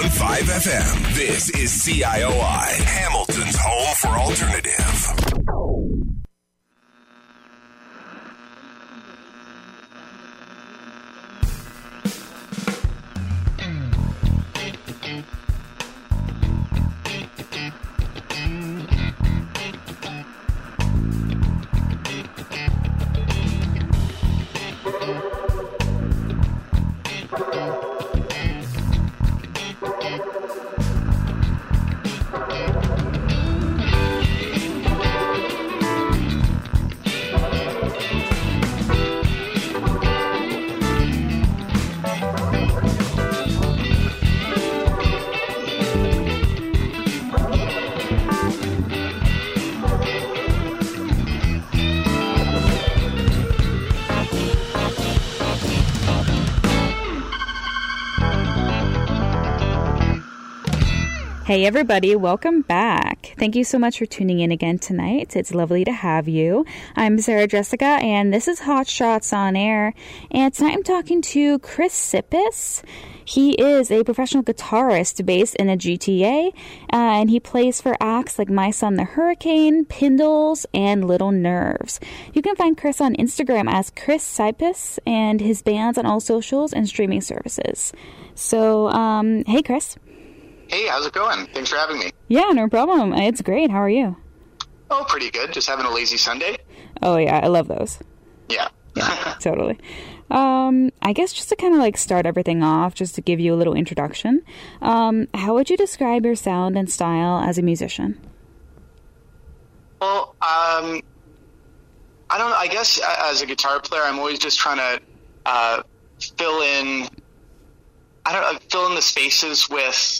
101.5 FM. This is CIOI, Hamilton's home for alternative. Hey everybody, welcome back. Thank you so much for tuning in again tonight. It's lovely to have you. I'm Sarah Jessica and this is Hot Shots on Air. And tonight I'm talking to Chris Sippis. He is a professional guitarist based in the GTA and he plays for acts like My Son the Hurricane, Pindles, and Little Nerves. You can find Chris on Instagram as Chris Sippis and his band's on all socials and streaming services. So, hey Chris. Hey, how's it going? Thanks for having me. Yeah, no problem. It's great. How are you? Oh, pretty good. Just having a lazy Sunday. Oh, yeah. I love those. Yeah. Totally. I guess just to kind of like start everything off, just to give you a little introduction, how would you describe your sound and style as a musician? Well, I don't know. I guess as a guitar player, I'm always just trying to fill in the spaces with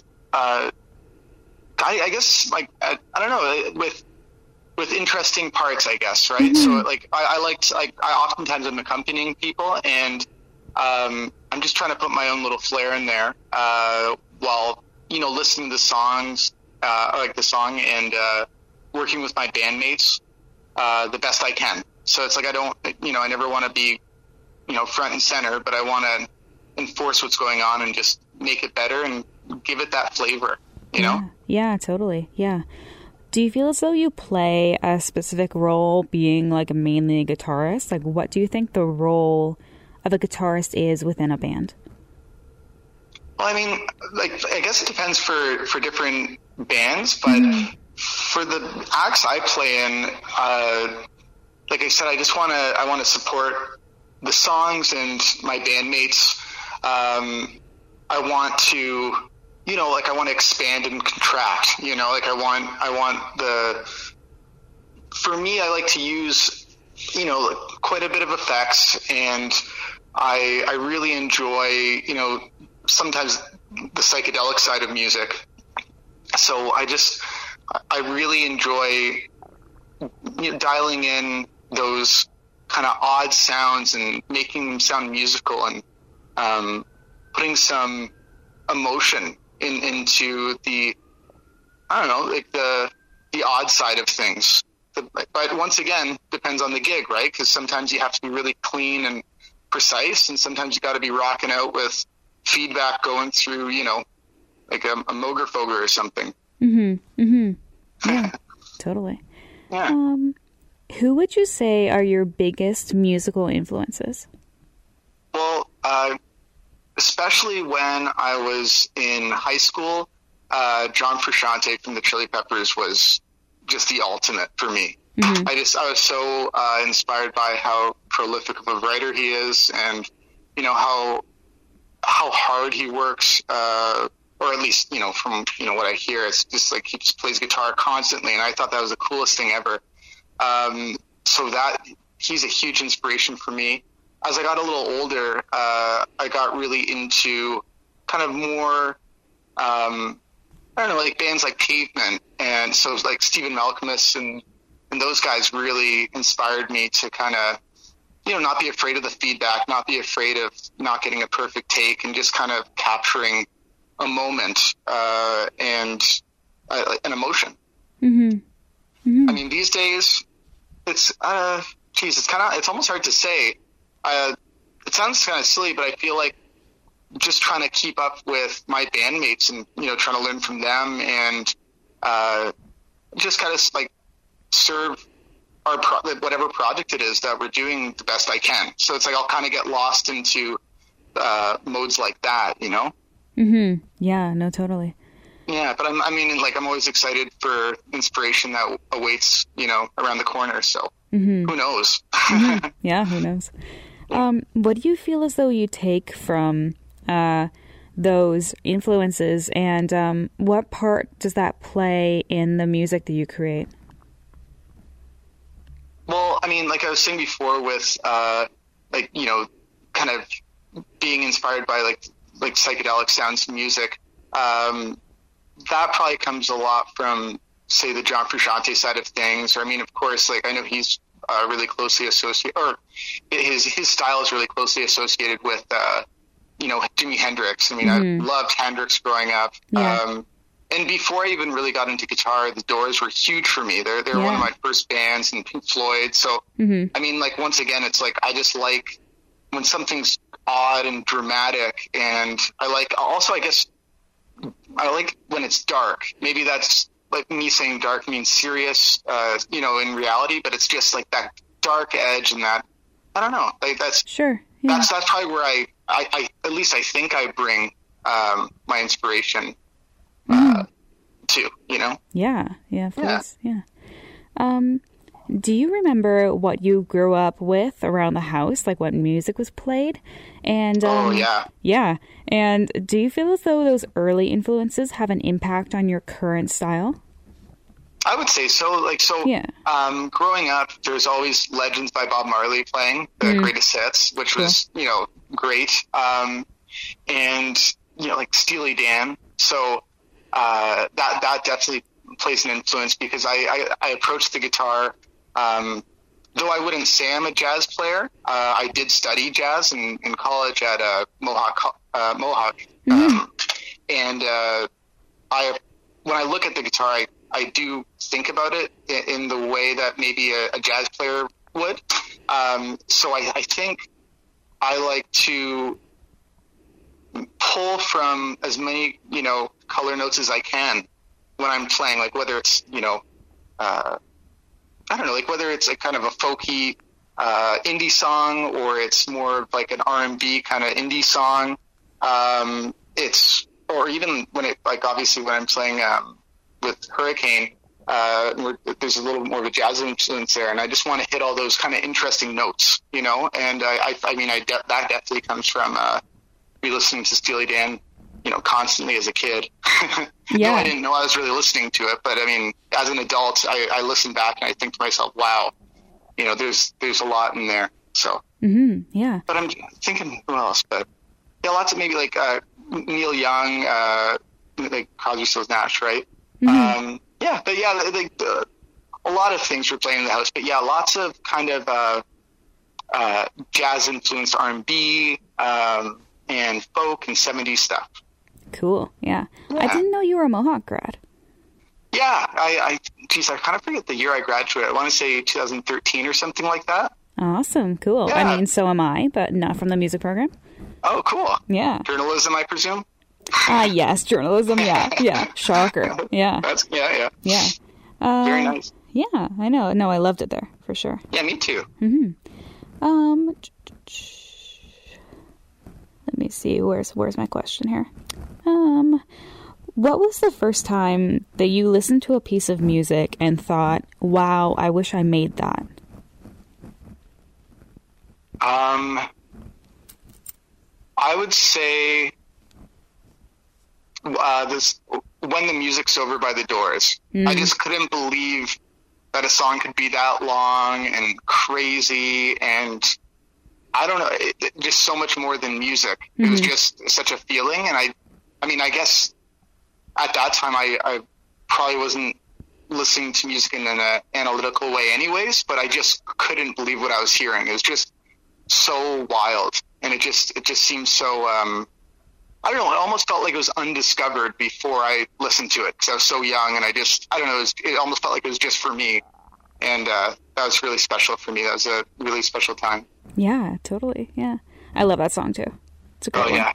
I guess like I don't know, with interesting parts, I guess, right? Mm-hmm. So like I oftentimes am accompanying people and I'm just trying to put my own little flair in there while listening to songs like the song and working with my bandmates the best I can. So it's like I never want to be front and center, but I want to enforce what's going on and just make it better and give it that flavor, you know? Yeah, totally. Yeah. Do you feel as though you play a specific role being like mainly a guitarist? Like what do you think the role of a guitarist is within a band? Well, I mean, like, I guess it depends for different bands, but for the acts I play in, like I said, I want to support the songs and my bandmates. I want to, I want to expand and contract, for me, I like to use, quite a bit of effects, and I really enjoy, sometimes the psychedelic side of music. So I really enjoy dialing in those kind of odd sounds and making them sound musical and putting some emotion into the, I don't know, like the odd side of things. But once again, depends on the gig, right? Because sometimes you have to be really clean and precise, and sometimes you got to be rocking out with feedback going through, like a Mogerfoger or something. Yeah, totally. Yeah. Who would you say are your biggest musical influences? Well, especially when I was in high school, John Frusciante from the Chili Peppers was just the ultimate for me. I was so inspired by how prolific of a writer he is, and how hard he works, or at least from what I hear, it's just like he just plays guitar constantly, and I thought that was the coolest thing ever. So that he's a huge inspiration for me. As I got a little older, I got really into kind of more, I don't know, like bands like Pavement, and so like Stephen Malkmus and those guys really inspired me to kind of, not be afraid of the feedback, not be afraid of not getting a perfect take, and just kind of capturing a moment and an emotion. I mean, these days, it's it's almost hard to say. It sounds kind of silly, but I feel like just trying to keep up with my bandmates and, trying to learn from them and just kind of like serve our whatever project it is that we're doing the best I can. So it's like I'll kind of get lost into modes like that, Mm-hmm. Yeah, no, totally. Yeah, but I'm always excited for inspiration that awaits, around the corner. So who knows? Mm-hmm. Yeah, who knows? What do you feel as though you take from those influences, and what part does that play in the music that you create? Well, like I was saying before with, kind of being inspired by like psychedelic sounds and music, that probably comes a lot from, say, the John Frusciante side of things. Or, of course, I know he's really closely associated, or his style is really closely associated with, Jimi Hendrix. I loved Hendrix growing up. Yeah. And before I even really got into guitar, the Doors were huge for me. They're one of my first bands, and Pink Floyd. So, once again, it's like I just like when something's odd and dramatic, and I like when it's dark. Maybe that's like me saying dark means serious, in reality, but it's just like that dark edge and that, I don't know, like that's sure. Yeah. That's probably where I at least I think I bring my inspiration to, Yeah, of course. Yeah. Do you remember what you grew up with around the house, like what music was played? And yeah. And do you feel as though those early influences have an impact on your current style? I would say so. Yeah. Growing up, there's always Legends by Bob Marley playing, the greatest hits, which was, great. And, like Steely Dan. So that definitely plays an influence, because I approached the guitar, though I wouldn't say I'm a jazz player. I did study jazz in college at Mohawk. And when I look at the guitar, I do think about it in the way that maybe a jazz player would. So I think I like to pull from as many, color notes as I can when I'm playing, like whether it's, I don't know, like whether it's a kind of a folky indie song, or it's more of like an R&B kind of indie song. Or even when it, like obviously when I'm playing with Hurricane, there's a little more of a jazz influence there, and I just want to hit all those kind of interesting notes, and that definitely comes from re-listening to Steely Dan, constantly as a kid. Yeah. I didn't know I was really listening to it, but as an adult, I listen back and I think to myself, wow, there's a lot in there. So, yeah. But I'm thinking who else, but yeah, lots of maybe like Neil Young, like Crosby, Stills, Nash, right? Mm-hmm. But yeah, like a lot of things were playing in the house, but yeah, lots of kind of jazz influenced R&B and folk and 70s stuff. Cool. Yeah. I didn't know you were a Mohawk grad. Yeah. I kind of forget the year I graduated. I want to say 2013 or something like that. Awesome. Cool. Yeah. So am I, but not from the music program. Oh, cool. Yeah. Journalism, I presume? Yes, journalism. Yeah. Yeah. Shocker. Yeah. Yeah. Yeah. Very nice. Yeah, I know. No, I loved it there for sure. Yeah, me too. Mm-hmm. Let me see. Where's my question here? What was the first time that you listened to a piece of music and thought, wow, I wish I made that? I would say this When the Music's Over by the Doors. I just couldn't believe that a song could be that long and crazy, and I don't know, just so much more than music. It was just such a feeling, and I guess at that time I probably wasn't listening to music in an analytical way anyways, but I just couldn't believe what I was hearing. It was just so wild, and it just seemed so I don't know, it almost felt like it was undiscovered before I listened to it, because I was so young, and I don't know, it almost felt like it was just for me, and that was really special for me. That was a really special time. Yeah, totally. Yeah, I love that song too. It's a great one. yeah.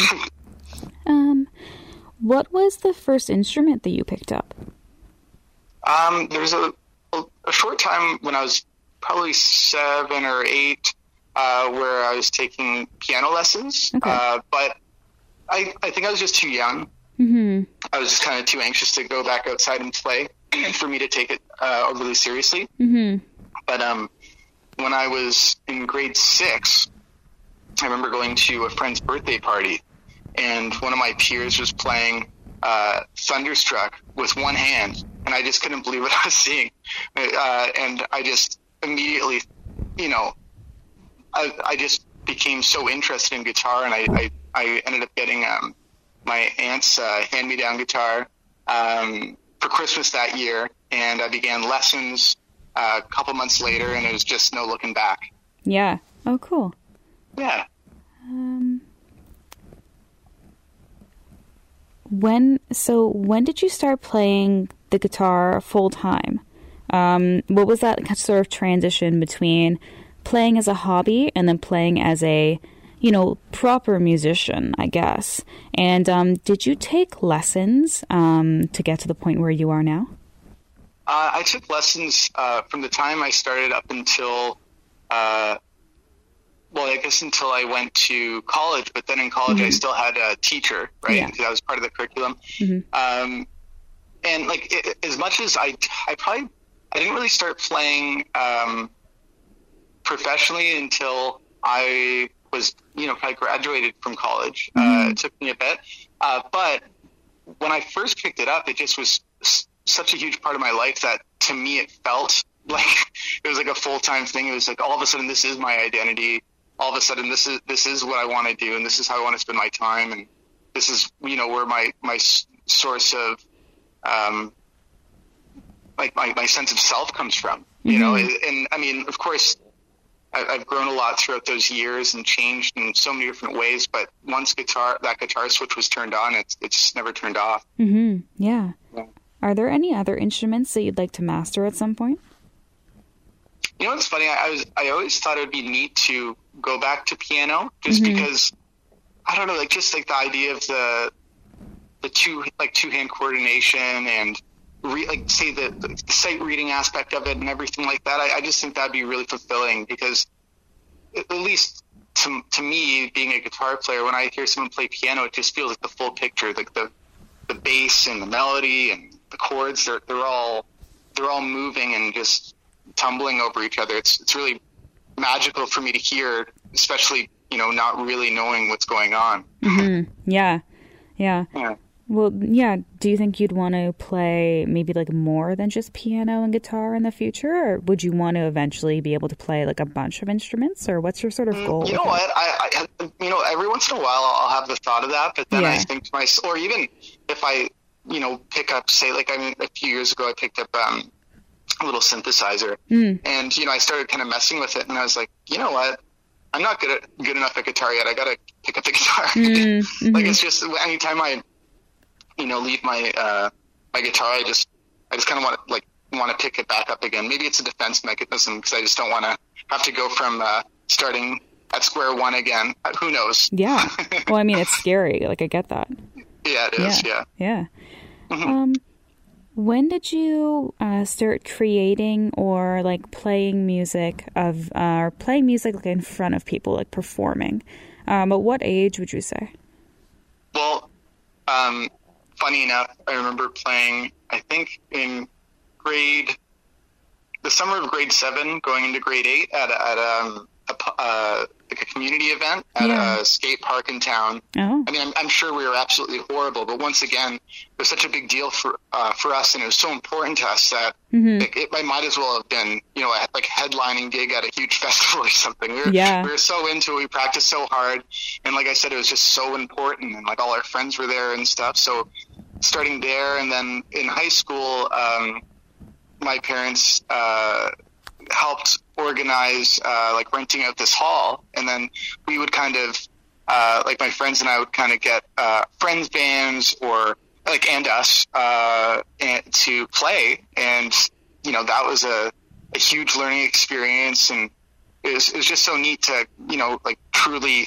What was the first instrument that you picked up? There was a short time when I was probably 7 or 8 where I was taking piano lessons. Okay. But I think I was just too young. Mm-hmm. I was just kind of too anxious to go back outside and play for me to take it overly seriously. Mm-hmm. But when I was in grade 6, I remember going to a friend's birthday party, and one of my peers was playing Thunderstruck with one hand, and I just couldn't believe what I was seeing. And I just immediately, I just became so interested in guitar, and I ended up getting my aunt's hand-me-down guitar for Christmas that year, and I began lessons a couple months later, and it was just no looking back. Yeah. Oh, cool. Yeah. When did you start playing the guitar full time? What was that sort of transition between playing as a hobby and then playing as a, proper musician, I guess? And did you take lessons to get to the point where you are now? I took lessons from the time I started up until, until I went to college. But then in college, I still had a teacher, right? Yeah. Because that was part of the curriculum. Mm-hmm. And as much as I didn't really start playing professionally until I was, I graduated from college. It took me a bit. But when I first picked it up, it just was such a huge part of my life that to me it felt like it was like a full-time thing. It was like all of a sudden this is my identity. All of a sudden this is what I want to do, and this is how I want to spend my time, and this is where my source of my sense of self comes from. And I mean, of course, I've grown a lot throughout those years and changed in so many different ways. But once that guitar switch was turned on, it's just never turned off. Mm-hmm. Yeah. Are there any other instruments that you'd like to master at some point? It's funny. I always thought it would be neat to go back to piano, just because I don't know, just the idea of the two-hand coordination and the sight reading aspect of it and everything like that. I just think that'd be really fulfilling, because at least to me, being a guitar player, when I hear someone play piano, it just feels like the full picture, like the bass and the melody and the chords. They're all moving and just tumbling over each other. It's really magical for me to hear, especially not really knowing what's going on. Mm-hmm. Yeah. Well, yeah. Do you think you'd want to play maybe more than just piano and guitar in the future, or would you want to eventually be able to play a bunch of instruments, or what's your sort of goal? You know what? I every once in a while I'll have the thought of that, but then I think to myself, or even if I pick up, say, a few years ago I picked up a little synthesizer, and I started kind of messing with it, and I was like, you know what? I'm not good enough at guitar yet. I got to pick up the guitar. It's just anytime I leave my my guitar, I just kind of want to pick it back up again. Maybe it's a defense mechanism, because I just don't want to have to go from starting at square one again. Who knows? Yeah. Well, I mean, it's scary. I get that. Yeah, it is. Yeah. When did you start creating or playing music in front of people, performing? At what age would you say? Well, funny enough, I remember playing, I think in the summer of grade 7 going into grade 8 at a community event at a skate park in town. Oh. I mean, I'm sure we were absolutely horrible, but once again, it was such a big deal for us, and it was so important to us that it might as well have been, a headlining gig at a huge festival or something. We were so into it. We practiced so hard, and like I said, it was just so important, and all our friends were there and stuff. So starting there, and then in high school, my parents helped organize renting out this hall, and then we would kind of my friends and I would kind of get friends bands or and us to play, and that was a huge learning experience, and it was just so neat to truly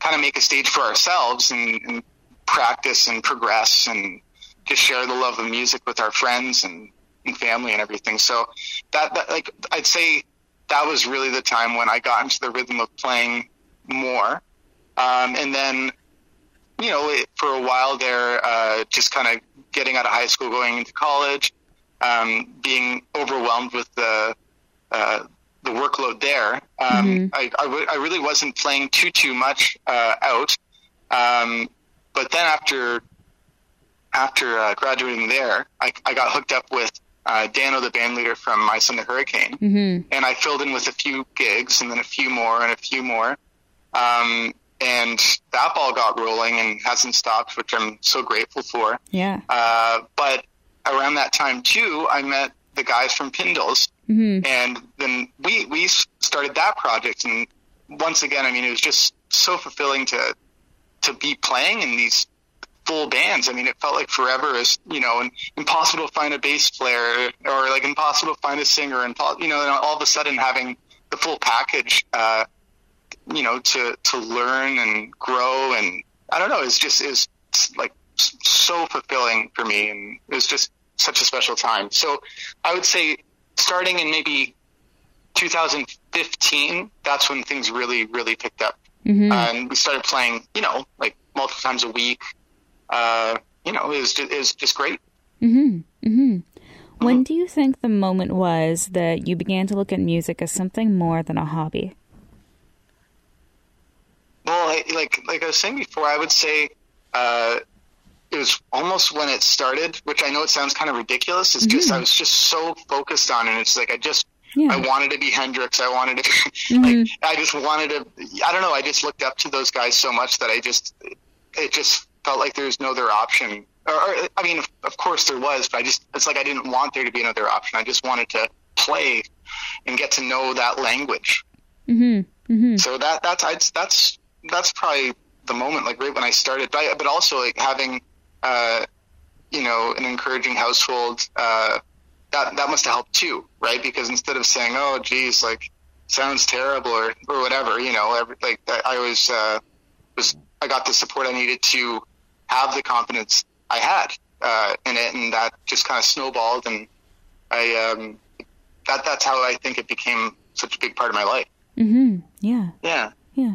kind of make a stage for ourselves and practice and progress and just share the love of music with our friends and family and everything. So that like, I'd say that was really the time when I got into the rhythm of playing more. And then, you know, for a while there, just kind of getting out of high school, going into college, being overwhelmed with the workload there. I really wasn't playing too much out. But then after graduating there, I got hooked up with Dano, the band leader from My Son the Hurricane, and I filled in with a few gigs and then a few more and a few more. And that ball got rolling and hasn't stopped, which I'm so grateful for. Yeah. But around that time too, I met the guys from Pindles, and then we started that project. And once again, I mean, it was just so fulfilling to be playing in these full bands. I mean, it felt like forever, is, you know, and impossible to find a bass player, or like impossible to find a singer, and, you know, and all of a sudden having the full package, you know, to learn and grow. And I don't know, it's like so fulfilling for me. And it was just such a special time. So I would say starting in maybe 2015, that's when things really, really picked up. And we started playing, you know, like multiple times a week. You know, it was just great. When do you think the moment was that you began to look at music as something more than a hobby? Well, like I was saying before, I would say it was almost when it started, which I know it sounds kind of ridiculous. It's just I was just so focused on it. And it's like I wanted to be Hendrix. I wanted to like I just wanted to. I don't know. I just looked up to those guys so much that it just felt like there was no other option. Or I mean, of course there was, but it's like I didn't want there to be another option. I just wanted to play and get to know that language. So that's probably the moment, like right when I started. But also like having, you know, an encouraging household, that must have helped too, right? Because instead of saying, "Oh, geez, like sounds terrible" or whatever, you know, I got the support I needed to have the confidence I had in it, and that just kind of snowballed, and that's how I think it became such a big part of my life. Yeah.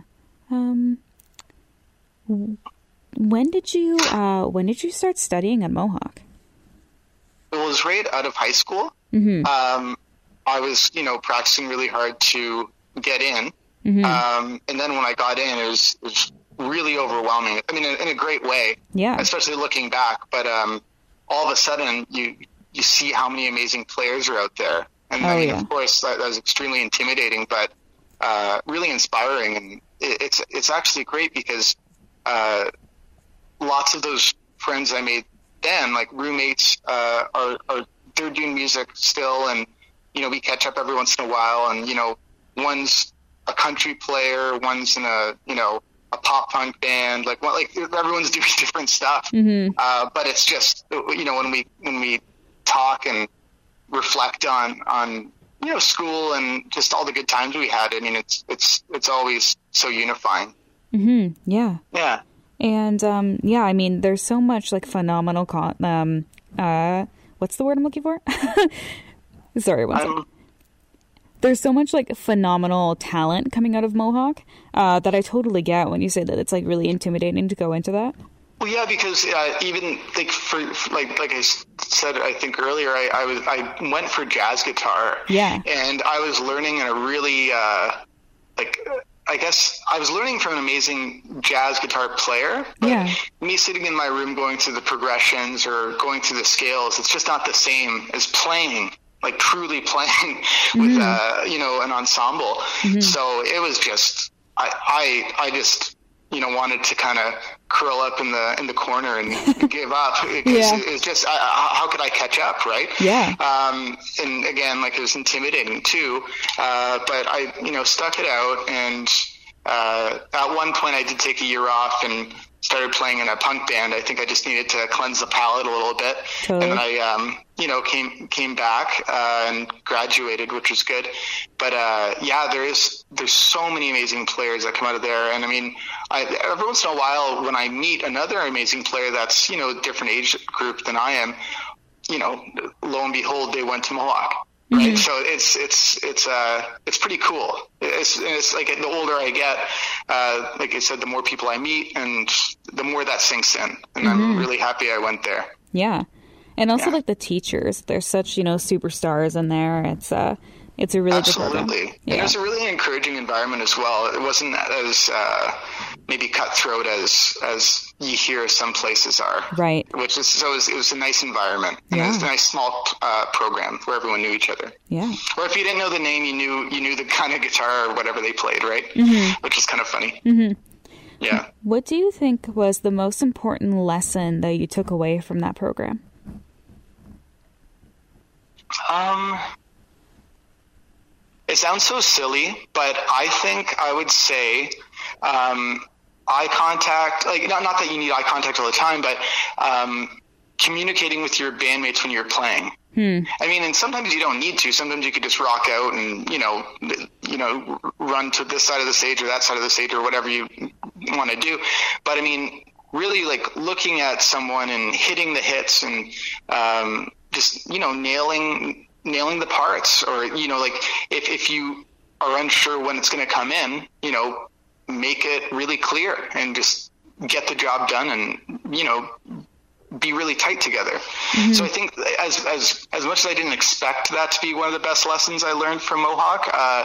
When did you start studying at Mohawk? It was right out of high school. I was, you know, practicing really hard to get in. And then when I got in, it was really overwhelming. I mean, in a great way. Yeah. Especially looking back. But all of a sudden, you see how many amazing players are out there. And I mean, of course, that was extremely intimidating, but really inspiring. And it's actually great because lots of those friends I made then, like roommates, they're doing music still, and you know, we catch up every once in a while. And you know, one's a country player, one's in a pop punk band, like everyone's doing different stuff. But it's just, you know, when we talk and reflect on you know, school and just all the good times we had. I mean, it's always so unifying. Yeah. And I mean, there's so much like phenomenal what's the word I'm looking for? Sorry, one second. There's so much like phenomenal talent coming out of Mohawk that I totally get when you say that it's like really intimidating to go into that. Well, yeah, because even like like I said, I think earlier, I went for jazz guitar. Yeah. And I was learning in a really I guess I was learning from an amazing jazz guitar player. But me sitting in my room going through the progressions or going through the scales, it's just not the same as playing, like truly playing with you know, an ensemble. So it was just I just, you know, wanted to kind of curl up in the corner and give up. It's just how could I catch up, right? And again, like, it was intimidating too, but I, you know, stuck it out. And at one point I did take a year off and started playing in a punk band. I think I just needed to cleanse the palate a little bit. Totally. And then I, came back and graduated, which was good. But there's so many amazing players that come out of there. And I mean, every once in a while when I meet another amazing player that's, a different age group than I am, lo and behold, they went to Mohawk. Right. So it's pretty cool. It's like the older I get, like I said, the more people I meet and the more that sinks in. And I'm really happy I went there. Yeah. And also like the teachers, they're such, superstars in there. It's a really good program. Absolutely. Yeah. And it was a really encouraging environment as well. It wasn't as maybe cutthroat as you hear some places are. Right. It was a nice environment. And it was a nice small program where everyone knew each other. Yeah. Or if you didn't know the name, you knew the kind of guitar or whatever they played, right? Which was kind of funny. Yeah. What do you think was the most important lesson that you took away from that program? It sounds so silly, but I think I would say eye contact, like not that you need eye contact all the time, but communicating with your bandmates when you're playing. I mean, and sometimes you don't need to. Sometimes you could just rock out and, run to this side of the stage or that side of the stage or whatever you want to do. But I mean, really like looking at someone and hitting the hits and just, nailing the parts, or, like if you are unsure when it's going to come in, make it really clear and just get the job done and, be really tight together. So I think as much as I didn't expect that to be one of the best lessons I learned from Mohawk,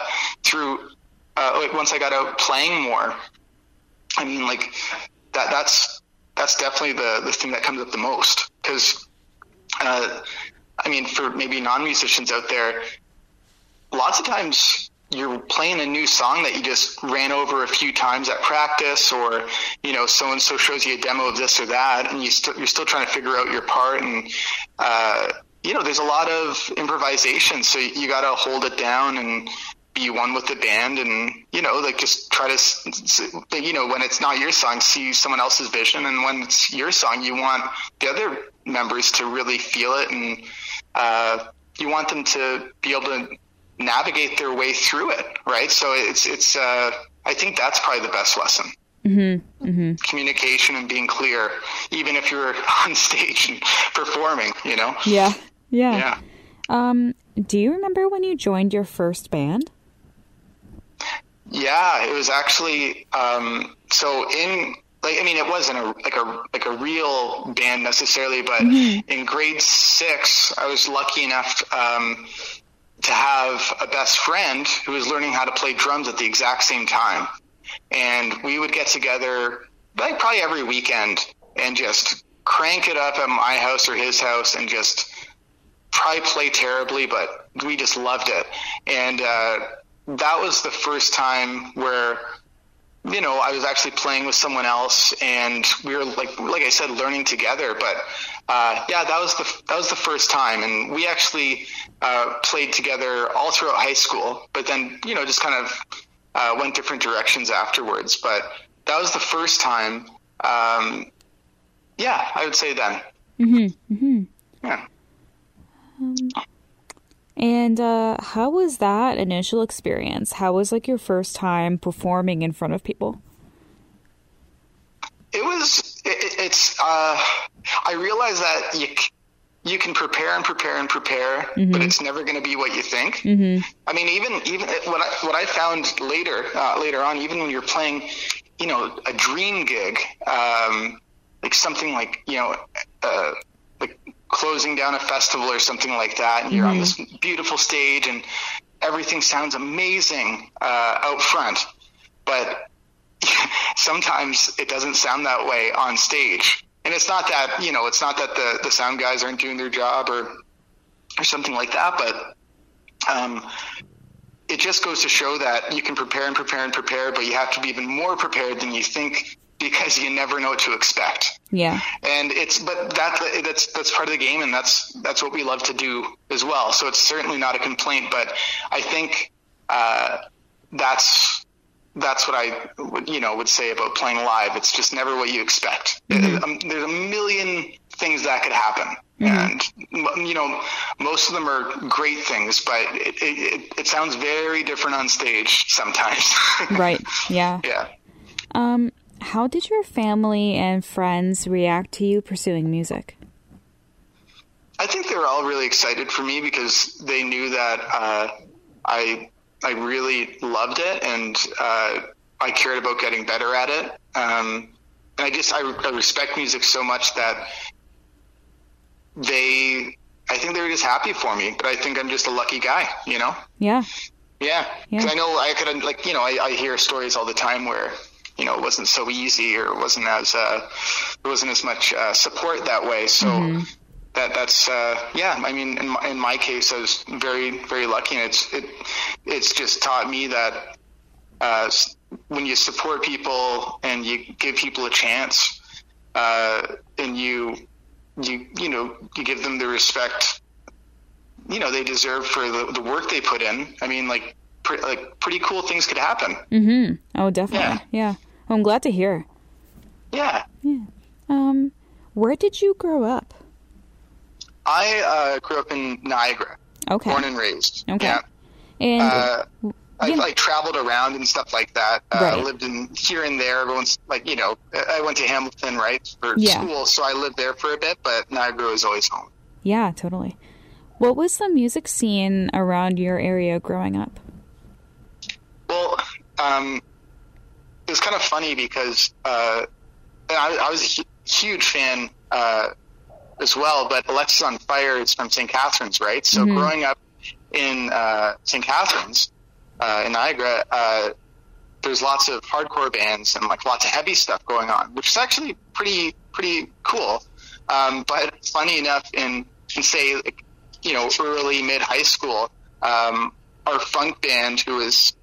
once I got out playing more, I mean, like that's definitely the thing that comes up the most. Cause, I mean, for maybe non-musicians out there, lots of times you're playing a new song that you just ran over a few times at practice, or, so-and-so shows you a demo of this or that, and you're still trying to figure out your part. And, there's a lot of improvisation. So you got to hold it down and be one with the band and, just try to, when it's not your song, see someone else's vision. And when it's your song, you want the other members to really feel it. And, you want them to be able to navigate their way through it. Right. So it's I think that's probably the best lesson. Communication and being clear, even if you're on stage and performing, Yeah. Do you remember when you joined your first band? Yeah, it was actually, it wasn't a real band necessarily, but in grade 6, I was lucky enough, to have a best friend who was learning how to play drums at the exact same time. And we would get together like probably every weekend and just crank it up at my house or his house and just probably play terribly, but we just loved it. And that was the first time where, I was actually playing with someone else and we were like I said, learning together. But that was the first time. And we actually played together all throughout high school, but then, just kind of went different directions afterwards. But that was the first time. I would say then. Yeah. And how was that initial experience? How was like your first time performing in front of people? I realized that you can prepare and prepare and prepare, but it's never going to be what you think. I mean, even what I found later on, even when you're playing, a dream gig, like something like, like closing down a festival or something like that, and you're on this beautiful stage and everything sounds amazing out front, but sometimes it doesn't sound that way on stage. And it's not that, it's not that the sound guys aren't doing their job or something like that, but it just goes to show that you can prepare and prepare and prepare, but you have to be even more prepared than you think, because you never know what to expect. Yeah. And that's part of the game, and that's what we love to do as well. So it's certainly not a complaint, but I think that's that's what I would say about playing live. It's just never what you expect. Mm-hmm. There's a million things that could happen. Mm-hmm. And, most of them are great things, but it sounds very different on stage sometimes. Right. Yeah. Yeah. How did your family and friends react to you pursuing music? I think they were all really excited for me because they knew that I really loved it, and I cared about getting better at it. And I respect music so much that I think they were just happy for me. But I think I'm just a lucky guy, Yeah. Yeah. Because I know I could, I hear stories all the time where, it wasn't so easy, or it wasn't as there wasn't as much support that way. So. Mm-hmm. That's I mean, in my case, I was very, very lucky, and it's just taught me that when you support people and you give people a chance, and you give them the respect they deserve for the work they put in. I mean, pretty cool things could happen. Mm-hmm. Oh, definitely. Yeah. Well, I'm glad to hear. Yeah. Yeah. Where did you grow up? I grew up in Niagara. Okay. Born and raised. Okay. Yeah. And I traveled around and stuff like that. Right. I lived in here and there. Everyone's I went to Hamilton, right, for school, so I lived there for a bit, but Niagara was always home. Yeah, totally. What was the music scene around your area growing up? Well, it was kind of funny because I was a huge fan as well, but Alexis on Fire is from St. Catharines, right? So mm-hmm. Growing up in St. Catharines, in Niagara, there's lots of hardcore bands and lots of heavy stuff going on, which is actually pretty cool. But funny enough, in say early mid high school, our funk band, who was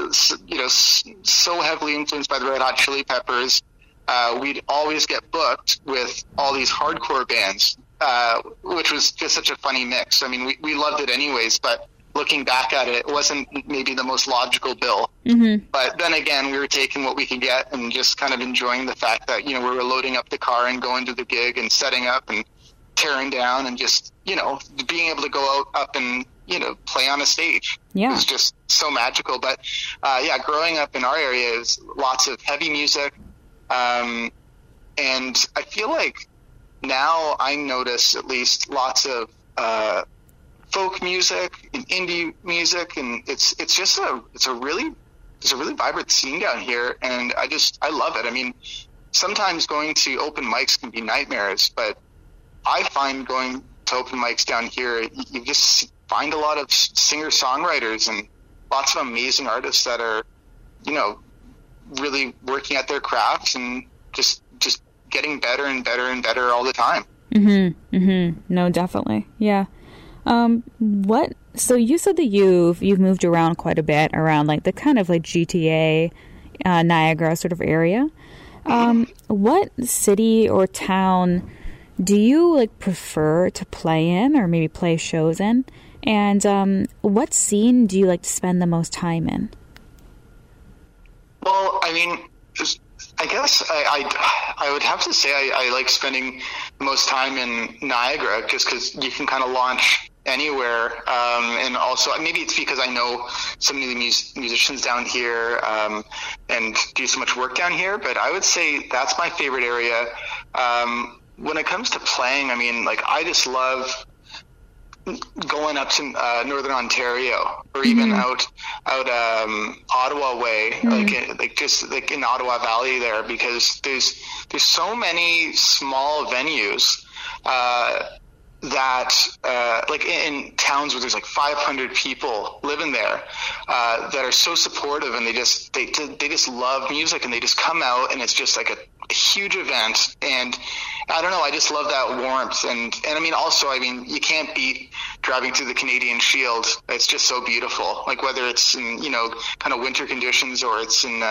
so heavily influenced by the Red Hot Chili Peppers, we'd always get booked with all these hardcore bands, which was just such a funny mix. I mean, we loved it anyways, but looking back at it, it wasn't maybe the most logical bill. Mm-hmm. But then again, we were taking what we could get and just kind of enjoying the fact that, we were loading up the car and going to the gig and setting up and tearing down and just, being able to go up and, play on a stage. Yeah. It was just so magical. But, growing up in our area is lots of heavy music. And I feel like now I notice at least lots of folk music and indie music, and it's a really vibrant scene down here, and I love it. I mean, sometimes going to open mics can be nightmares, but I find going to open mics down here, you just find a lot of singer-songwriters and lots of amazing artists that are, really working at their crafts and just getting better and better and better all the time. Mm-hmm. Mm-hmm. No, definitely. Yeah. So you said that you've moved around quite a bit around the kind of GTA, Niagara sort of area. What city or town do you prefer to play in, or maybe play shows in? And what scene do you like to spend the most time in? Well, I mean, I guess I would have to say I like spending the most time in Niagara, just because you can kind of launch anywhere, and also maybe it's because I know so many of the musicians down here, and do so much work down here, but I would say that's my favorite area. When it comes to playing, I mean, I just love going up to Northern Ontario, or even out Ottawa way, just in Ottawa Valley there, because there's so many small venues that in towns where there's 500 people living there, that are so supportive, and they just love music, and they just come out, and it's just a huge event. And I don't know, I just love that warmth. And I mean, also, you can't beat driving through the Canadian Shield. It's just so beautiful. Whether it's in, kind of winter conditions, or it's in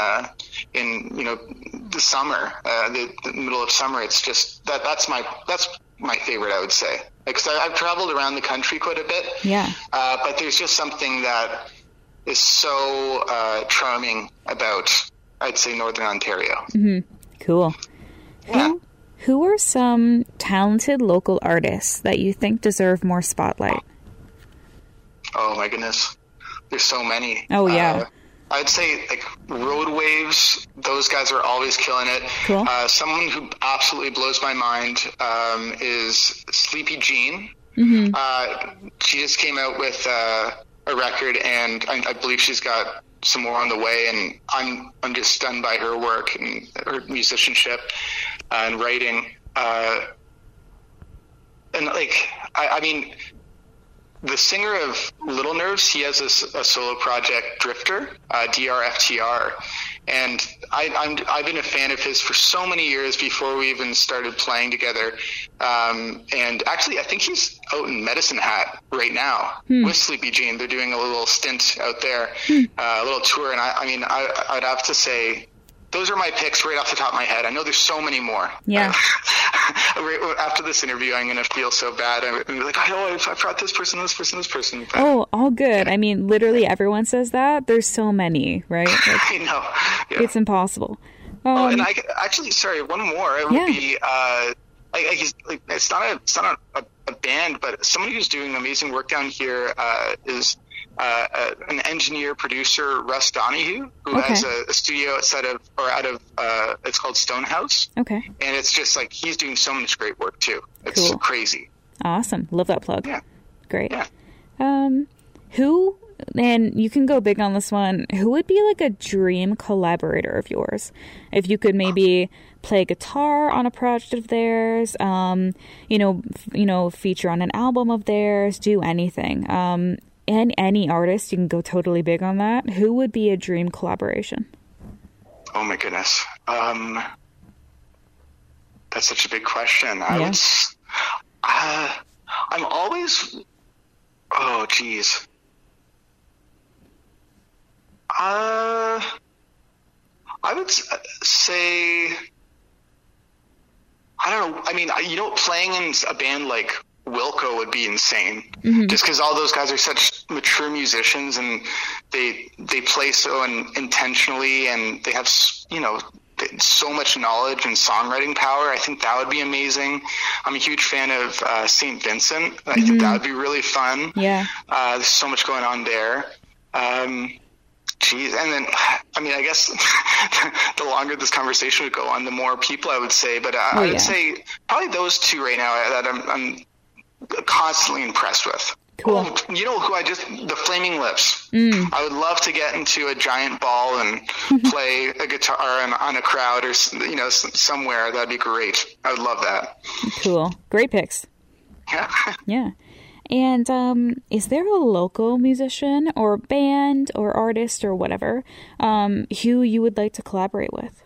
the summer, the middle of summer, it's just that's my favorite, I would say. Because I've traveled around the country quite a bit. Yeah. But there's just something that is so charming about, I'd say, Northern Ontario. Cool. Yeah. Who are some talented local artists that you think deserve more spotlight? Oh my goodness, there's so many. Oh yeah. I'd say like Road Waves. Those guys are always killing it. Cool. Someone who absolutely blows my mind is Sleepy Jean. She just came out with a record, and I believe she's got some more on the way. And I'm just stunned by her work and her musicianship and writing. And like I mean. The singer of Little Nerves, he has a solo project, Drifter, DRFTR, and I've been a fan of his for so many years before we even started playing together. And actually, I think he's out in Medicine Hat right now with Sleepy Jean. They're doing a little stint out there, a little tour, and I'd have to say. Those are my picks right off the top of my head. I know there's so many more. Yeah. After this interview, I'm going to feel so bad. I'm gonna be like, I know I've got this person. But, oh, all good. I mean, literally everyone says that. There's so many, right? Like, I know. Yeah. It's impossible. And I actually, sorry, one more. It would be, it's not a band, but somebody who's doing amazing work down here is an engineer producer, Russ Donahue, who has a studio out of it's called Stonehouse. Okay. And it's just like he's doing so much great work too. It's crazy. Awesome. Love that plug. Yeah. Great. Yeah. Who, and you can go big on this one, who would be like a dream collaborator of yours? If you could maybe play guitar on a project of theirs, feature on an album of theirs, do anything. And any artist, you can go totally big on that. Who would be a dream collaboration? Oh my goodness. That's such a big question. I'm always, oh geez. I would say, I don't know. I mean, playing in a band like Wilco would be insane, just because all those guys are such mature musicians and they play so intentionally, and they have so much knowledge and songwriting power. I think that would be amazing. I'm a huge fan of St. Vincent. I think that would be really fun. Yeah, there's so much going on there. Geez, and then I guess the longer this conversation would go on, the more people I would say. But I would say probably those two right now that I'm constantly impressed with. Cool. You know who the Flaming Lips. I would love to get into a giant ball and play a guitar on a crowd or somewhere. That'd be great. I would love that. Cool. Great picks. Yeah. Yeah. And is there a local musician or band or artist or whatever who you would like to collaborate with?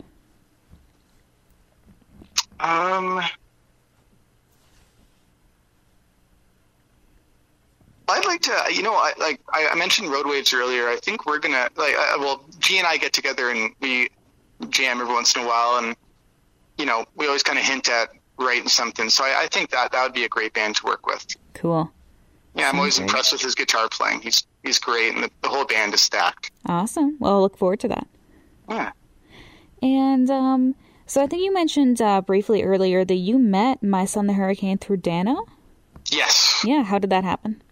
I'd like to, I mentioned Road Waves earlier. I think we're going to, G and I get together and we jam every once in a while, and, we always kind of hint at writing something. So I think that would be a great band to work with. Cool. Yeah, I'm always impressed with his guitar playing. He's great, and the whole band is stacked. Awesome. Well, I'll look forward to that. Yeah. And so I think you mentioned briefly earlier that you met My Son the Hurricane through Dano? Yes. Yeah, how did that happen?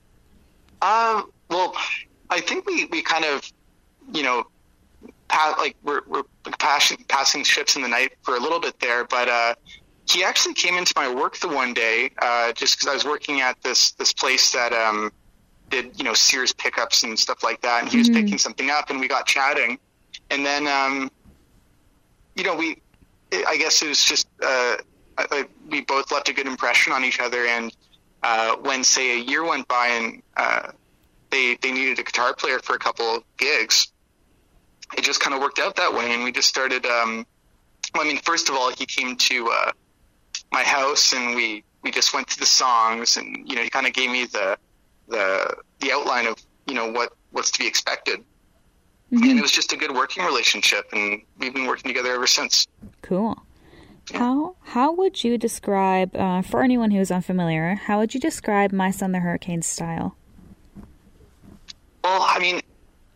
Well, I think we kind of, we're passing ships in the night for a little bit there, but he actually came into my work the one day, just because I was working at this place that did Sears pickups and stuff like that, and he was picking something up, and we got chatting, and then I guess it was just we both left a good impression on each other, and when say a year went by and they needed a guitar player for a couple of gigs, it just kind of worked out that way, and we just started. First of all, he came to my house, and we just went through the songs, and he kind of gave me the outline of what's to be expected, and it was just a good working relationship, and we've been working together ever since. Cool. Yeah. How would you describe, for anyone who's unfamiliar, how would you describe My Son the Hurricane's style? Well,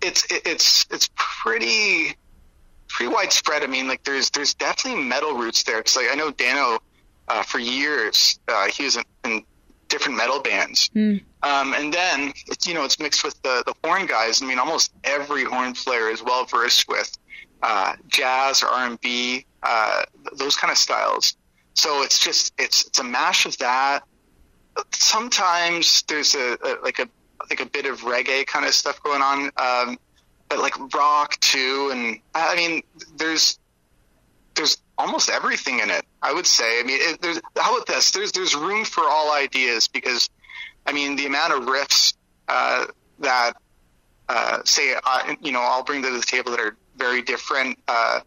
it's pretty widespread. I mean, like there's definitely metal roots there. Cause like I know Dano, for years, he was in different metal bands. And then it's mixed with the horn guys. I mean, almost every horn player is well versed with, jazz or R&B, those kind of styles. So it's a mash of that. Sometimes there's a bit of reggae kind of stuff going on. But like rock too. And I mean, there's almost everything in it, I would say. I mean, how about this? There's room for all ideas, because I mean, the amount of riffs, that, say, I'll bring to the table that are very different, I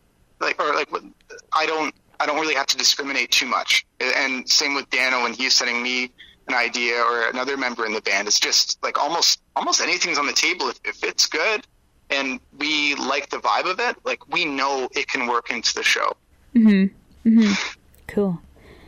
don't really have to discriminate too much. And same with Dano when he's sending me an idea, or another member in the band. It's just like almost anything's on the table. If it's good and we like the vibe of it, like we know it can work into the show. Cool.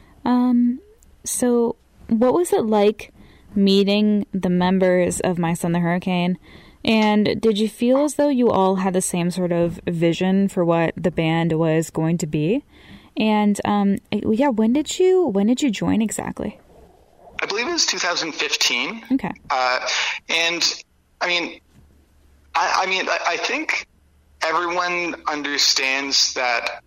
So what was it like meeting the members of My Son the Hurricane? And did you feel as though you all had the same sort of vision for what the band was going to be? And when did you join exactly? I believe it was 2015. Okay. And I mean, I think everyone understands that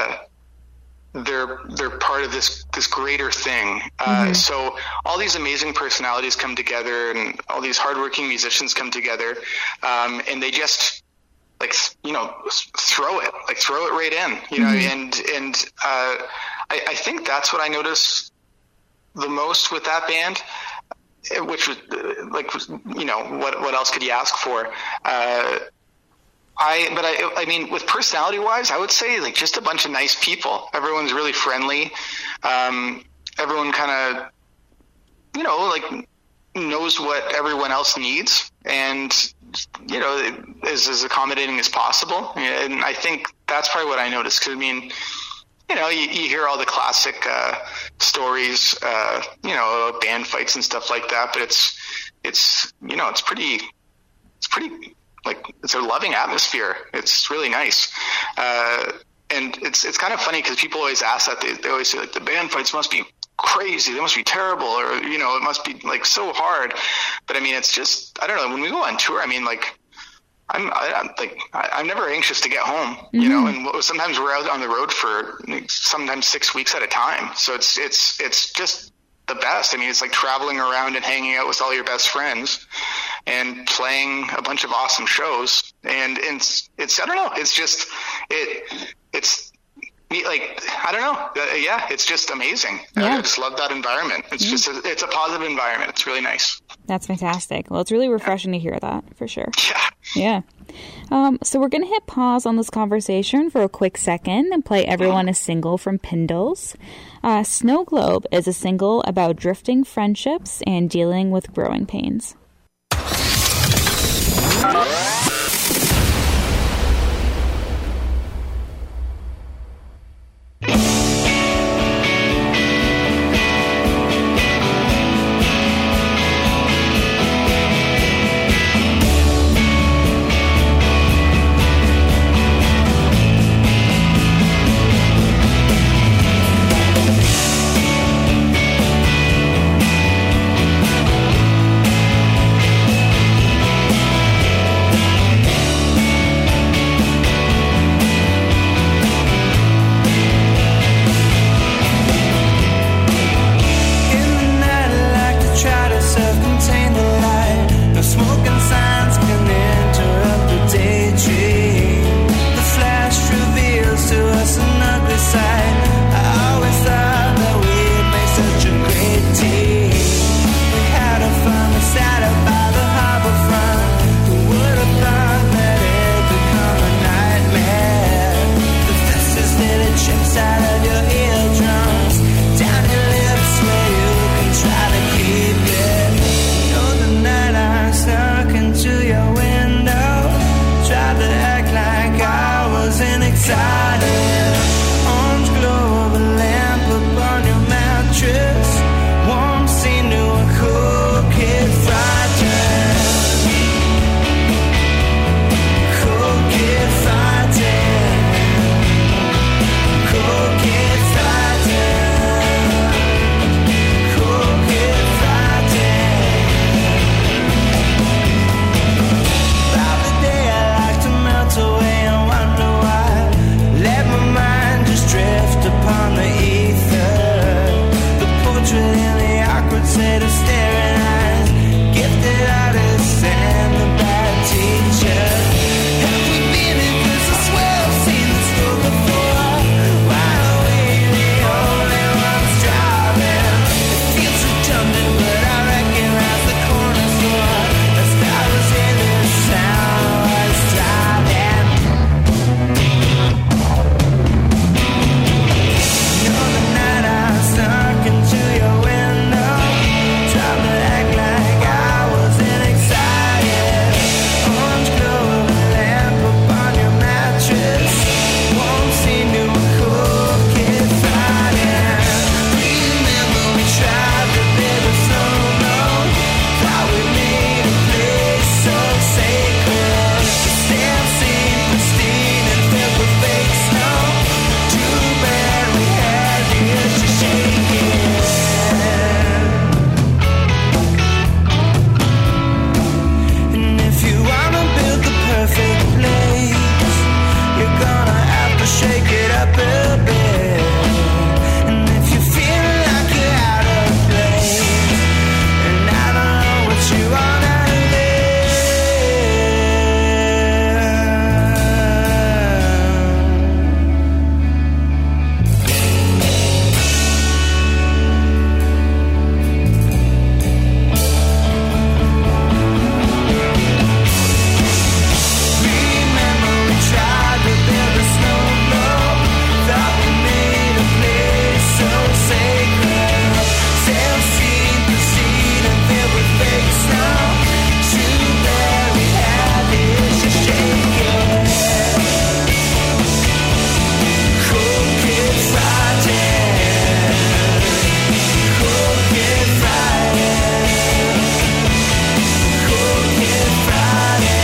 they're part of this greater thing. So all these amazing personalities come together, and all these hardworking musicians come together, and they just throw it right in, and I think that's what I noticed the most with that band, which was what else could you ask for? I mean, with personality wise, I would say like just a bunch of nice people. Everyone's really friendly. Everyone kind of, knows what everyone else needs, and, is as accommodating as possible. And I think that's probably what I noticed. 'Cause I mean, you hear all the classic, stories, band fights and stuff like that, but it's pretty, like, it's a loving atmosphere. It's really nice. And it's kind of funny because people always ask that. They always say like the band fights must be crazy. They must be terrible, or, it must be like so hard. But I mean, it's just, I don't know. When we go on tour, I mean, like, I'm never anxious to get home, and sometimes we're out on the road for sometimes 6 weeks at a time. So it's just the best. I mean, it's like traveling around and hanging out with all your best friends and playing a bunch of awesome shows. And it's I don't know. It's just, it's like, I don't know. Yeah, it's just amazing. Yeah. I just love that environment. It's just, it's a positive environment. It's really nice. That's fantastic. Well, it's really refreshing to hear that, for sure. Yeah. So we're going to hit pause on this conversation for a quick second and play everyone a single from Pindles. Snow Globe is a single about drifting friendships and dealing with growing pains. set of staring eyes, gifted artists and the bad teacher. Have we been in this? I swear I've seen this road before. Why are we the only ones driving? It feels redundant, but I recognize the corner store. As I was in this town, I was driving. You know the night I snuck into your window, tried to act like I wasn't excited. Orange glow of a lamp upon your mattress won't seem to cool kid fighting. Remember we tried to build a snowman, thought we made a place so sacred. The stamp seemed pristine and filled with fake snow. Too bad we had the urge to shake it. And if you wanna build the perfect place, you're gonna have to shake it up a bit. And if you feel like you're out of place, and I don't know what you wanna remember we tried to build a snow globe, thought we made a place so sacred. Sail seemed pristine and filled with fake snow. Too bad we had the itch to shake it. Cool kid Friday, cool kid Friday, cool kid Friday.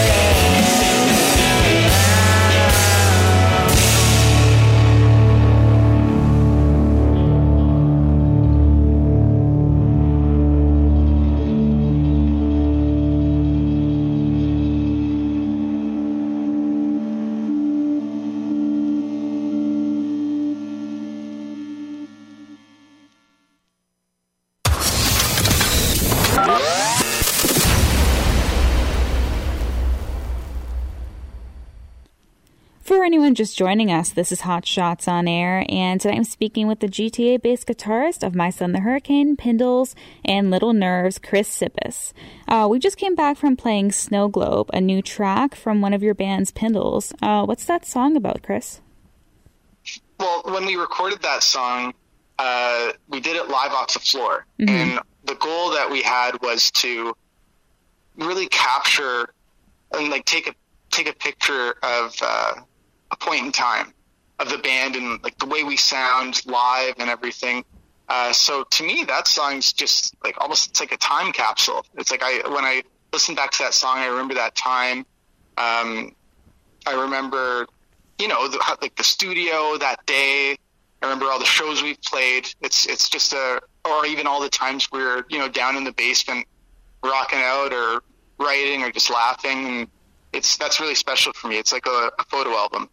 For anyone just joining us, this is Hot Shots on Air, and today I'm speaking with the GTA-based guitarist of My Son the Hurricane, Pindles, and Little Nerves, Chris Sippis. We just came back from playing Snow Globe, a new track from one of your band's, Pindles. What's that song about, Chris? Well, when we recorded that song, we did it live off the floor. And the goal that we had was to really capture and like take a picture of a point in time of the band and like the way we sound live and everything. So to me, that song's just like almost, it's like a time capsule. It's like when I listen back to that song, I remember that time. I remember, you know, like the studio that day. I remember all the shows we've played. It's just or even all the times we were, you know, down in the basement rocking out or writing or just laughing. And that's really special for me. It's like a photo album.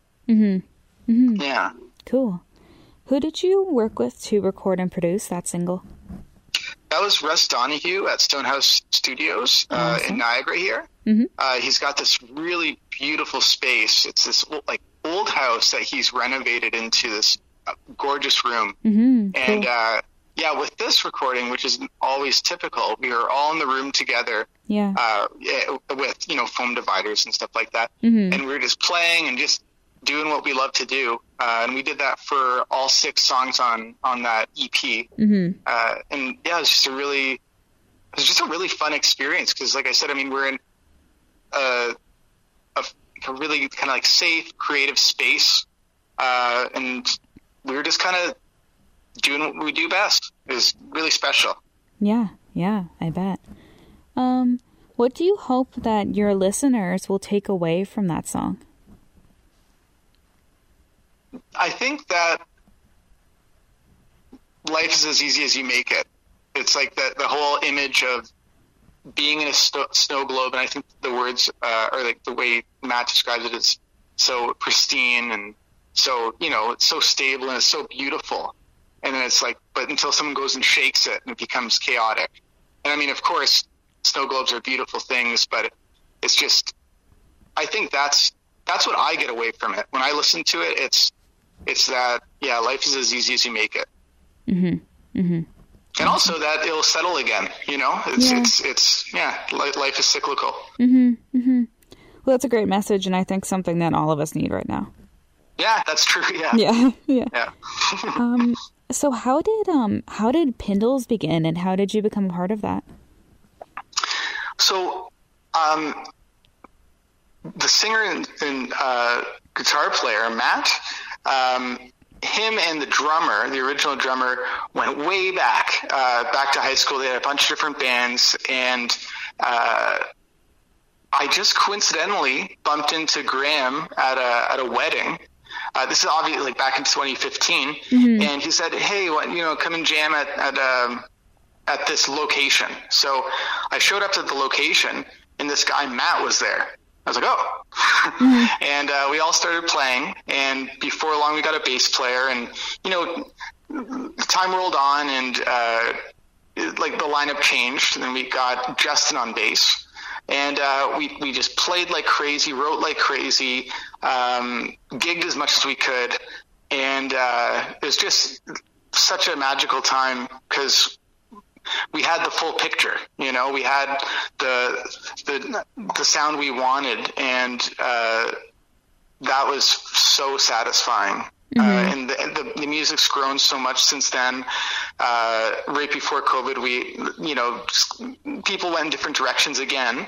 Yeah. Cool. Who did you work with to record and produce that single? That was Russ Donahue at Stonehouse Studios in Niagara here. He's got this really beautiful space. It's this old house that he's renovated into this gorgeous room. And yeah, with this recording, which isn't always typical, we were all in the room together with, you know, foam dividers and stuff like that. And we were just playing and just doing what we love to do. And we did that for all 6 songs on that EP. And yeah, it was just a really fun experience. Cause like I said, I mean, we're in a really kind of like safe, creative space. And we were just kind of doing what we do best. It was really special. Yeah, I bet. What do you hope that your listeners will take away from that song? I think that life is as easy as you make it. It's like the whole image of being in a snow globe, and I think the words, or like the way Matt describes it, is so pristine and so, you know, it's so stable and it's so beautiful. And then it's like, but until someone goes and shakes it, and it becomes chaotic. And I mean, of course, snow globes are beautiful things, but it's just, I think that's what I get away from it. When I listen to it, it's that, yeah, life is as easy as you make it. Mm-hmm. Mm-hmm. And also that it'll settle again, you know? Life is cyclical. Mm-hmm. Mm-hmm. Well, that's a great message, and I think something that all of us need right now. Yeah, that's true. Yeah. Yeah. Yeah. Yeah. So how did Pindles begin, and how did you become part of that? So, the singer and guitar player, Matt, him and the drummer, the original drummer, went way back to high school. They had a bunch of different bands, and I just coincidentally bumped into Graham at a wedding. This is obviously like back in 2015, mm-hmm. and he said, "Hey, come and jam at this location." So I showed up to the location, and this guy Matt was there. I was like, "Oh," mm-hmm. And we all started playing. And before long, we got a bass player, and time rolled on, and like the lineup changed, and then we got Justin on bass. And we just played like crazy, wrote like crazy, gigged as much as we could, and it was just such a magical time because we had the full picture. We had the sound we wanted, and that was so satisfying. Mm-hmm. And the music's grown so much since then. Right before COVID, people went in different directions again.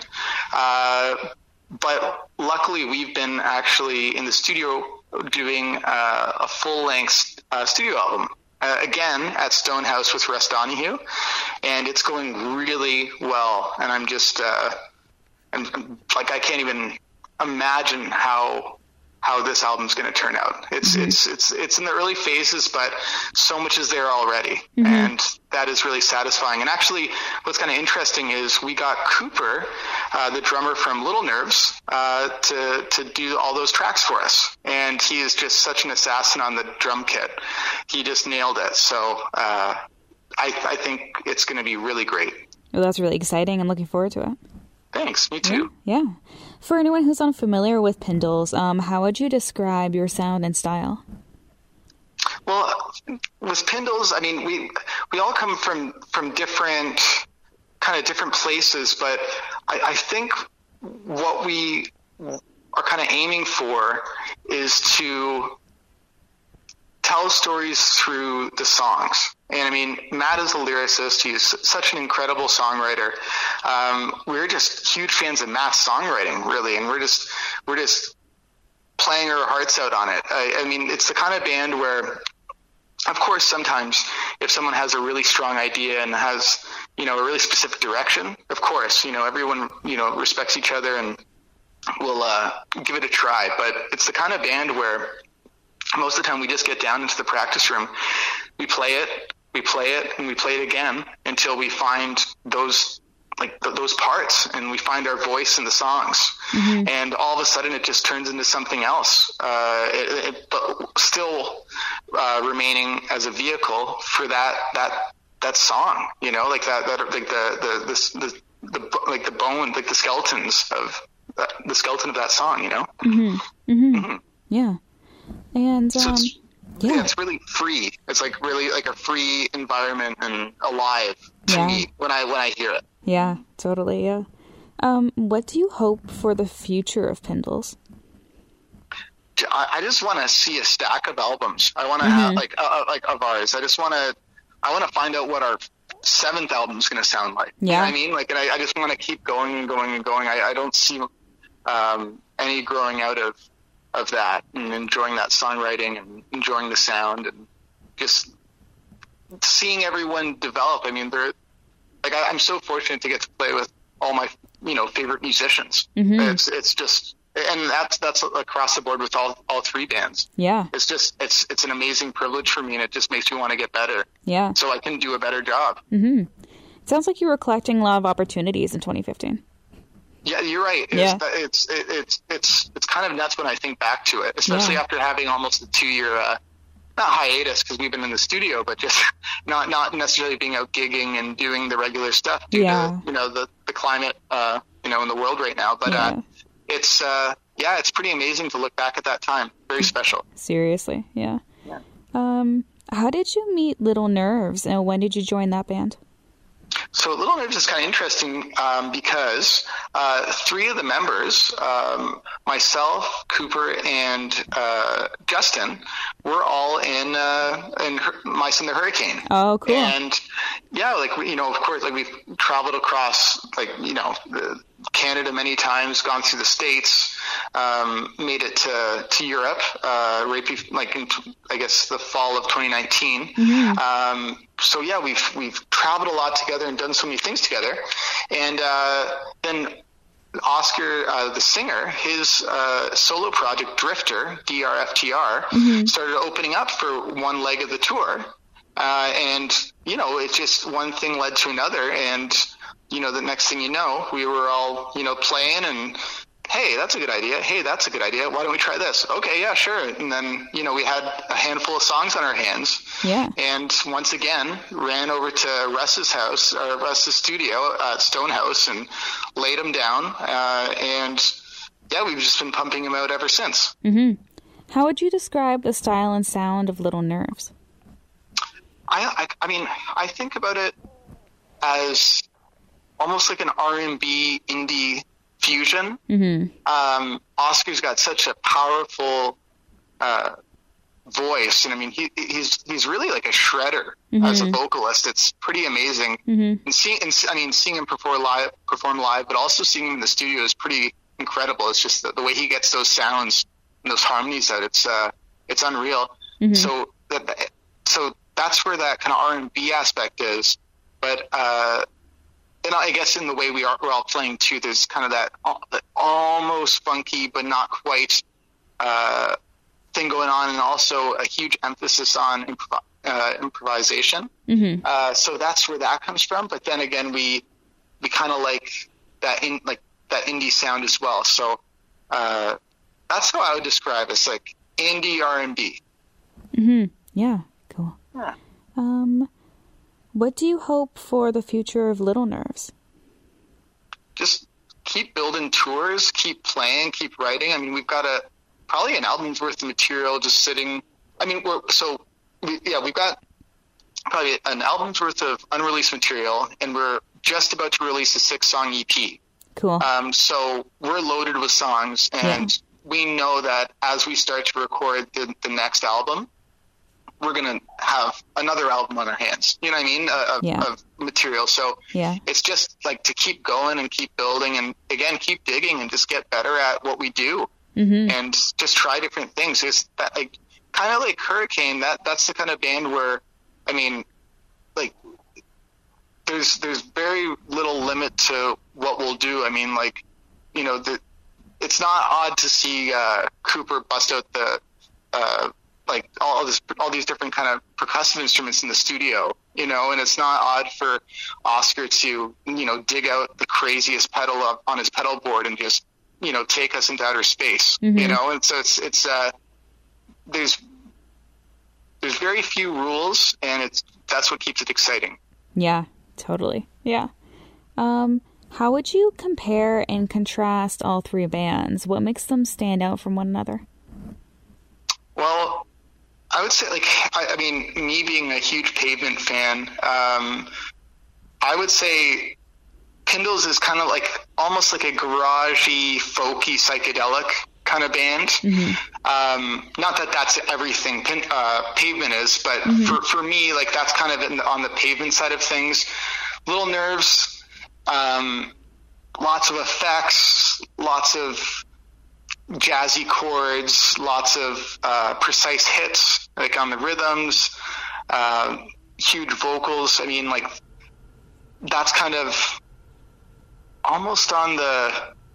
But luckily, we've been actually in the studio doing a full-length studio album. Again, at Stonehouse with Russ Donahue. And it's going really well. And I'm just, I'm like, I can't even imagine how this album's going to turn out. It's in the early phases, but so much is there already. Mm-hmm. And that is really satisfying. And actually, what's kind of interesting is we got Cooper, the drummer from Little Nerves, to do all those tracks for us. And he is just such an assassin on the drum kit. He just nailed it. So I think it's going to be really great. Well, that's really exciting. I'm looking forward to it. Thanks. Me too. Yeah. For anyone who's unfamiliar with Pindles, how would you describe your sound and style? Well, with Pindles, I mean, we all come from different places, but I think what we are kind of aiming for is to tell stories through the songs. And I mean, Matt is a lyricist. He's such an incredible songwriter. We're just huge fans of Matt's songwriting, really, and we're just playing our hearts out on it. I mean, it's the kind of band where, of course, sometimes if someone has a really strong idea and has, a really specific direction, of course, everyone, respects each other and will give it a try. But it's the kind of band where most of the time we just get down into the practice room, we play it, and we play it again until we find those parts, and we find our voice in the songs. Mm-hmm. And all of a sudden it just turns into something else, but still remaining as a vehicle for that song, like the bone, like the skeleton of that song, Mm-hmm. Mm-hmm. Mm-hmm. Yeah. And so it's really free. It's like really like a free environment and alive to me when I hear it. Yeah, totally. Yeah. What do you hope for the future of Pindles? I just want to see a stack of albums. I want to have like of ours. I want to find out what our 7th album is going to sound like. Yeah. You know what I mean? Like, and I just want to keep going and going and going. I don't see any growing out of that, and enjoying that songwriting and enjoying the sound and just seeing everyone develop. I mean, I'm so fortunate to get to play with all my, favorite musicians. Mm-hmm. It's just, and that's across the board with all 3 bands. Yeah. It's just, it's an amazing privilege for me, and it just makes me want to get better. Yeah. So I can do a better job. Mm-hmm. It sounds like you were collecting a lot of opportunities in 2015. Yeah, you're right. It's kind of nuts when I think back to it, especially after having almost a 2-year not hiatus because we've been in the studio, but just not necessarily being out gigging and doing the regular stuff due to, the climate, in the world right now. But it's pretty amazing to look back at that time. Very special. Seriously, yeah. How did you meet Little Nerves, and when did you join that band? So Little Nerves is kind of interesting because three of the members, myself, Cooper, and Justin, we're all in Mice and the Hurricane. Oh, cool. And of course, we've traveled across, Canada many times, gone through the States, made it to Europe, I guess the fall of 2019. We've traveled a lot together and done so many things together. And then Oscar, the singer, his solo project Drifter, DRFTR, started opening up for one leg of the tour. It's just one thing led to another. And, the next thing you know, we were all, playing and, hey, that's a good idea. Hey, that's a good idea. Why don't we try this? Okay, yeah, sure. And then, we had a handful of songs on our hands. Yeah. And once again, ran over to Russ's house, or Russ's studio at Stonehouse, and laid them down. We've just been pumping them out ever since. Mm-hmm. How would you describe the style and sound of Little Nerves? I think about it as almost like an R&B indie fusion. Mm-hmm. Oscar's got such a powerful voice, and he's really like a shredder as a vocalist. It's pretty amazing. And seeing him perform live, but also seeing him in the studio is pretty incredible. It's just the way he gets those sounds and those harmonies out. It's unreal. Mm-hmm. So that's where that kind of R&B aspect is. But and I guess in the way we're all playing too, there's kind of that almost funky but not quite thing going on, and also a huge emphasis on improvisation. Mm-hmm. So that's where that comes from. But then again, we kind of like that indie sound as well. So that's how I would describe it. It's like indie R&B. Mm-hmm. Yeah. Cool. Yeah. What do you hope for the future of Little Nerves? Just keep building tours, keep playing, keep writing. We've got probably an album's worth of material just sitting. We've got probably an album's worth of unreleased material, and we're just about to release a 6-song EP. Cool. So we're loaded with songs, and we know that as we start to record the next album, we're going to have another album on our hands, you know what I mean, of material. So it's just like to keep going and keep building, and again, keep digging and just get better at what we do, and just try different things. It's that, kind of like Hurricane, that's the kind of band where, there's very little limit to what we'll do. It's not odd to see Cooper bust out the all these different kind of percussive instruments in the studio, and it's not odd for Oscar to, dig out the craziest pedal on his pedal board and just, take us into outer space, and so it's there's very few rules, and that's what keeps it exciting. Yeah, totally. Yeah. How would you compare and contrast all three bands? What makes them stand out from one another? Well, I would say, me being a huge Pavement fan, I would say Kindles is kind of almost like a garagey, folky, psychedelic kind of band. Mm-hmm. Not that that's everything Pavement is, but for me, that's kind of on the Pavement side of things. Little Nerves, lots of effects, lots of jazzy chords, lots of precise hits on the rhythms, huge vocals. That's kind of almost on the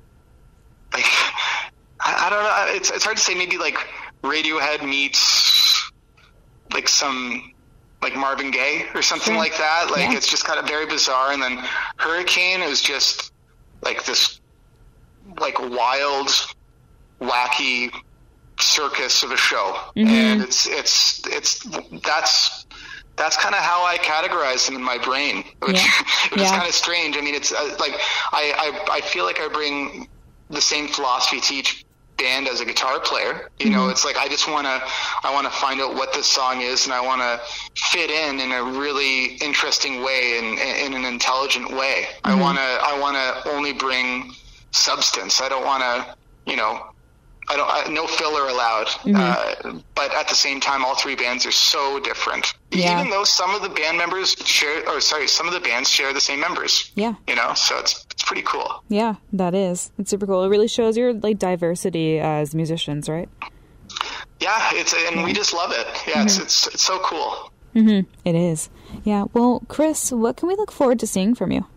I don't know. It's hard to say. Maybe Radiohead meets some Marvin Gaye or something like that. It's just kind of very bizarre. And then Hurricane is just this wild, wacky circus of a show, and it's that's kind of how I categorize them in my brain, which is kind of strange. I mean, it's like I feel like I bring the same philosophy to each band as a guitar player. You know, it's like I want to find out what this song is, and I want to fit in a really interesting way and in an intelligent way. I want to only bring substance. I don't want to, you know, no filler allowed. But at the same time, all three bands are so different. Yeah. Even though some of the bands share the same members. Yeah. You know, so it's pretty cool. Yeah, that is. It's super cool. It really shows your like diversity as musicians, right? Yeah, we just love it. Yeah, it's so cool. It is. Yeah. Well, Chris, what can we look forward to seeing from you?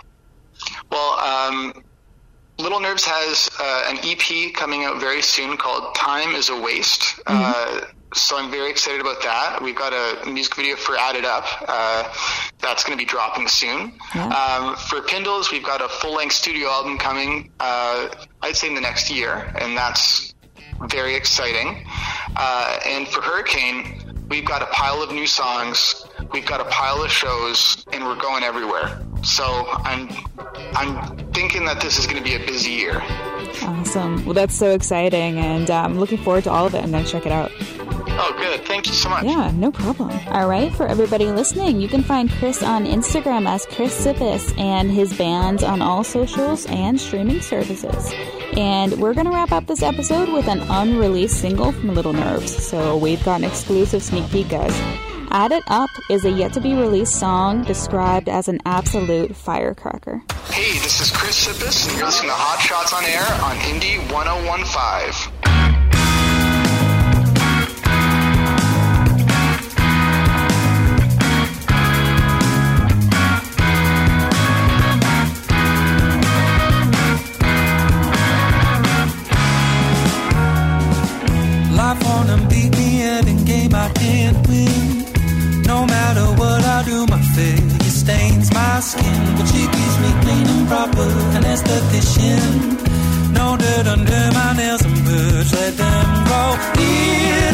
Well, Little Nerves has an EP coming out very soon called Time is a Waste. So I'm very excited about that. We've got a music video for Add It Up. That's going to be dropping soon. Yeah. For Pindles, we've got a full-length studio album coming, I'd say in the next year, and that's very exciting. And for Hurricane, we've got a pile of new songs, we've got a pile of shows, and we're going everywhere. So I'm thinking that this is going to be a busy year. Awesome. Well, that's so exciting, and I'm looking forward to all of it. I'm going to check it out. Oh, good. Thank you so much. Yeah, no problem. All right, for everybody listening, you can find Chris on Instagram as Chris Sippis and his bands on all socials and streaming services. And we're going to wrap up this episode with an unreleased single from Little Nerves. So we've got an exclusive sneak peek, guys. Add It Up is a yet-to-be-released song described as an absolute firecracker. Hey, this is Chris Sippis, and you're listening to Hot Shots on Air on Indie 1015. Life wanna beat me at a game I can't win. No matter what I do, my failure stains my skin. But she keeps me clean and proper, an esthetician. No dirt under my nails and birds, let them grow.